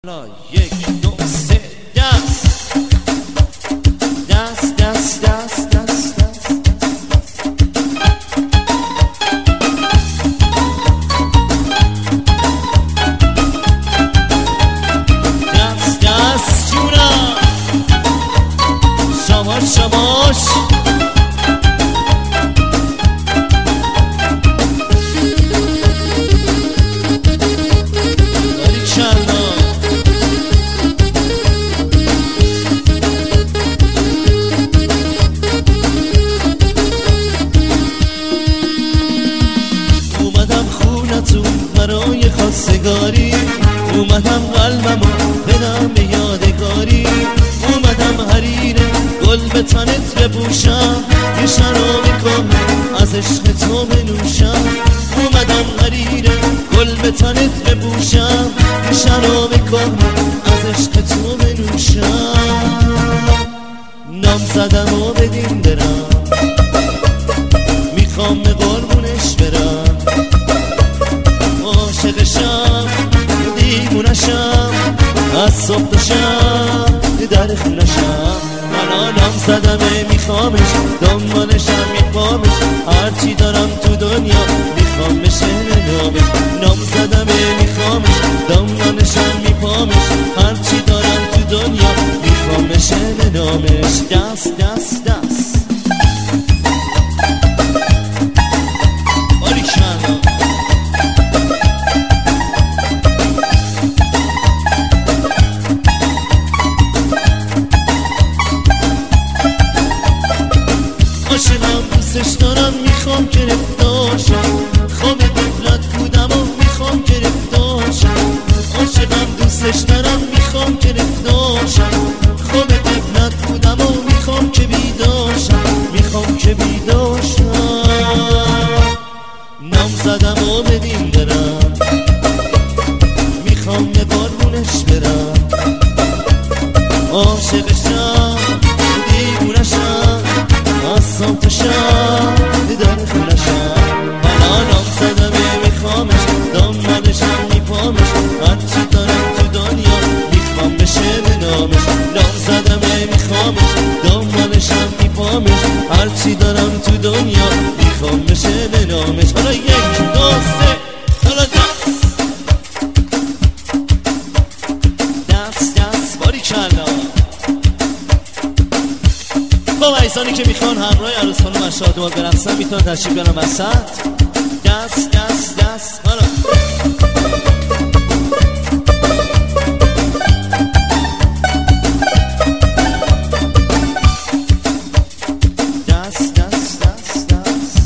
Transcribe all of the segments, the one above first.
حالا یک دو سه دست دست دست دست دست دست دست جونم شماش شماش برای خواستگاری اومدم قلبمو بدم به یادگاری اومدم حریر گل به تنت بپوشم یه شرابی کنم از عشق تو بنوشم اومدم حریر گل به تنت بپوشم یه شرابی کنم از عشق تو بنوشم نام زدم و بدین برم میخوام به قربونش برم عاشقشم دیوونشم از صبح تا شب در خونشم من نام زدمه میخوامش دنبالشم میخوامش هرچی دارم تو دنیا میخوام بشه نامش نام زدمه میخوامش دنبالشم میخوامش هرچی دارم تو دنیا میخوام بشه نامش دست دست دست دوستش دارم میخوام گرفتاشم خواب غفلت بودم و میخوام گرفتاشم عاشقم دوستش دارم میخوام گرفتاشم خواب غفلت بودم و میخوام که بیداشم میخوام که بیداشم نام زدم و بدین برم میخوام به قربونش برم عاشقشم دیوونشم از صبح تا شب در خونشم حالا نام زدمه میخوامش دنبالشم میپامش هرچی دارم تو دنیا میخوام بشه به نامش نام زدمه میخوامش دنبالشم میپامش هرچی دارم تو دنیا میخوام بشه به نامش حالا یک دو سه حالا دست دست باریکلا با عزیزانی که میخوان همراه عروس خانم از شادمان برقصن میتونن تشریف بیارن وسط دست دست دست حالا دست دست دست دست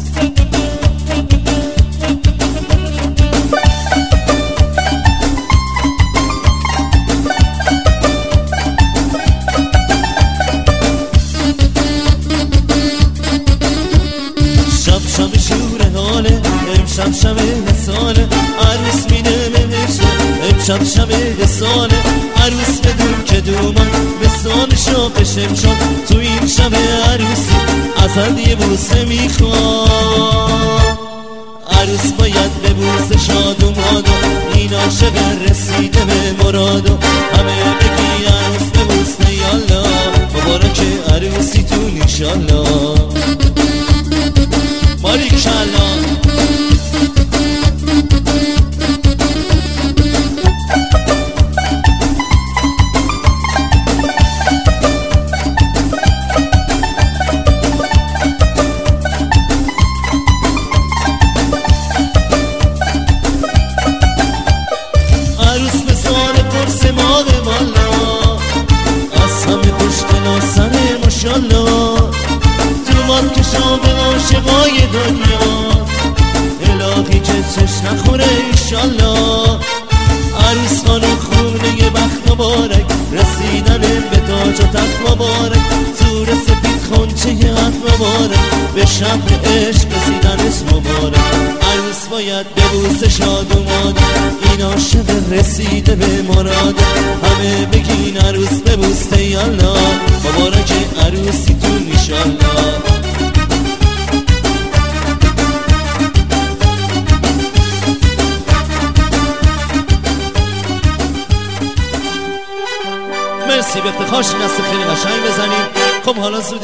شب شور حاله امشب شب حساله عروس میده بهشه امشب شب حساله عروس بدون که دومان بسانشو بشمشان تو این شب عروسی ازت یه بوسه میخواد عروس باید ببوسه شاد و مادو این عاشق رسیده به مرادو همه بگی عروس ببوسه یالا مبارک عروسیتون انشالله باریکلا عروس به سال پرس ماه والا از همه خوشگل و سر ماشالله تو ماد کشا به عاشقای دنیا الهی که چش نخوره ایشالله عروس خانو خونه یه بخت مبارک رسیدن به تاج و تخت مبارک زور سپید خونچه حق مبارک به شهر عشق رسیدنش مبارک عروس باید ببوسه شاد و ماده این عاشق رسیده به مراده همه بگین عروس ببوسه یالا مبارک عروسیتون ایشالله مرسی به افتخارش این دست خیلی قشنگ بزنیم. خب حالا زود